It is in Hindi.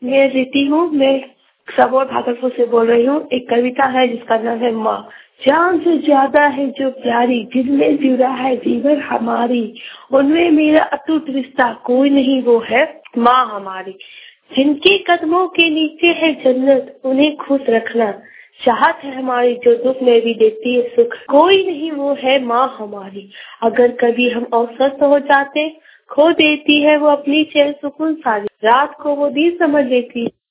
मैं रीति हूँ। मैं सबौर भागलपुर से बोल रही हूँ। एक कविता है जिसका नाम है माँ। जान से ज्यादा है जो प्यारी, जिनमें जुड़ा है जीवन हमारी, उनमें मेरा अटूट रिश्ता कोई नहीं, वो है माँ हमारी। जिनके कदमों के नीचे है जन्नत, उन्हें खुश रखना चाहत है हमारी, जो दुख में भी देती है सुख, कोई नहीं, वो है माँ हमारी। अगर कभी हम अस्वस्थ हो जाते, खो देती है वो अपनी चैन सुकून सारी, रात को वो दिन समझ लेती है।